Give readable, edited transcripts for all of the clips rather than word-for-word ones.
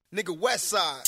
Nigga, West Side.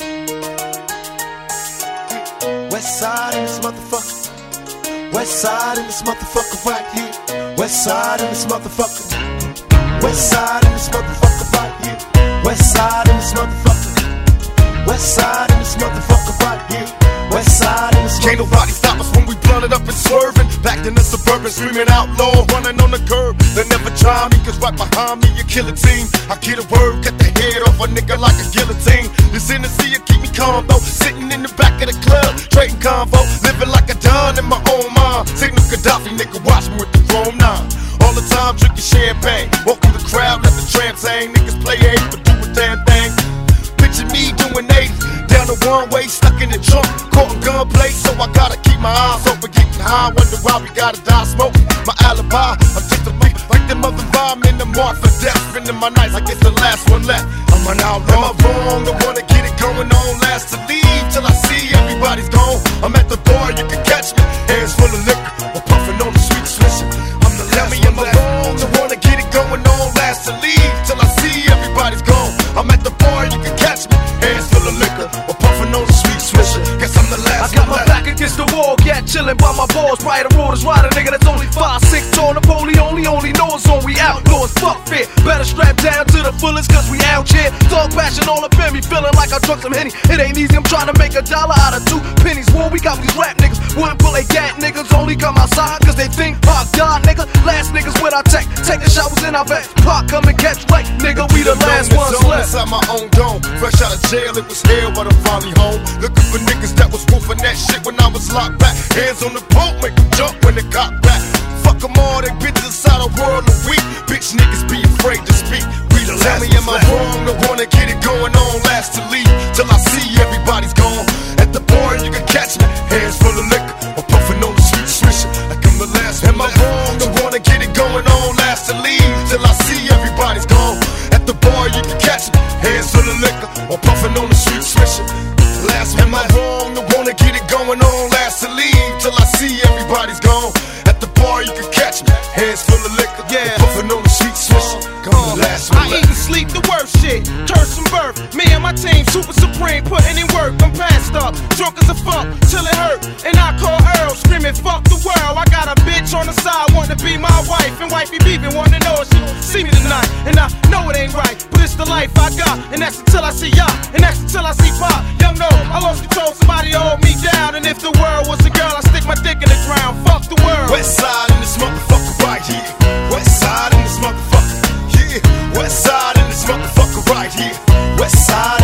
West Side in this motherfucker. West Side in this motherfucker right here. West Side in this motherfucker. West Side in this motherfucker right here. West Side in this motherfucker. West Side in this motherfucker right here. West Side in this motherfucker. Can't nobody stop us when we blunted up and swerving. Back in the suburban, screaming outlaw, running on the curb. They never try me, cause right behind me, you kill a team. I get a word, cut the head off a nigga like a guillotine. This Hennessy, you keep me calm though. Sitting in the back of the club, trading convo. Living like a don in my own mind. Signal Gaddafi, nigga, watch me with the Chrome 9. All the time drinking champagne. Walk through the crowd, let the tramps hang. Niggas play 8, but do a damn thing. Picture me doing 80, down the one-way, stuck in the trunk. Caught in gunplay, so I gotta keep my eyes open. Getting high, wonder why we gotta die smoking. My alibi, I'm just a beat like them other rhyme in the mark for death. Spending my nights like it's the last one left. I'm an outlaw. Am I wrong? I wanna get it going on. Last to leave till I see everybody's gone. I'm at the bar, you can catch me. Hands full of liquor, or puffing on the sweet swisher. I'm the last one. Am I wrong? I wanna get it going on. Last to leave till I see everybody's gone. I'm at the bar, you can catch me. Hands full of liquor, or puffing on the sweet swisher. Guess I'm the last one. I got my back against the wall, yeah, chillin' by my balls. Right, the road is right, a nigga that's only 5'6" tall. Napoleon only knows on we outlaws. Fuck fear, better strap down to the fullest, cause we out here. Thug passion all up in me, feeling like I drunk some Henny. It ain't easy, I'm trying to make $1 out of 2 pennies. War, we got these rap niggas, wouldn't pull a gat niggas. Only come outside, cause they think Pac died, nigga. Last niggas with our tech, taking showers in our back. Pac come and catch right, nigga, we the last ones left. Inside my own dome, fresh out of jail, it was hell, but I'm finally home. Looking for niggas that was wolfing that shit when I was locked back. Hands on the pole, make them jump when they got back. Fuck them all, they bitches inside a world of weak. Bitch niggas be afraid to speak. We the last. Tell me, am I wrong? I wanna get it going on. Last to leave till I see everybody's gone. At the bar, you can catch me. Hands full of liquor, or puffing on the sweet swisher. Like I'm the last. Am I wrong? I wanna get it going on. Last to leave till I see everybody's gone. At the bar, you can catch me. Hands full of liquor, or puffing on the sweet swisher. Last one. Am I wrong? I wanna get it going on. Last to leave till I see everybody's gone. At the bar, you can catch me. Hands full of liquor, yeah, puffing on the sweet swisher. Last one. I eat and sleep the worst shit. Curse from birth. Me and my team, super supreme, putting in work. I'm passed up, drunk as a fuck, till it hurt. And I call Earl, screaming, fuck the world. I got a bitch on the side, wanting to be my wife. And wifey beeping, wanting to know if she see me tonight. And I know it ain't right, but it's the life I got. And that's until I see y'all, and that's until I see Pop. Young no, I lost control, somebody hold me down. And if the world was a girl, I stick my dick in the ground. Fuck the world. West Side in this motherfucker right here. West Side in this motherfucker. Yeah, West Side in this motherfucker right here. West Side.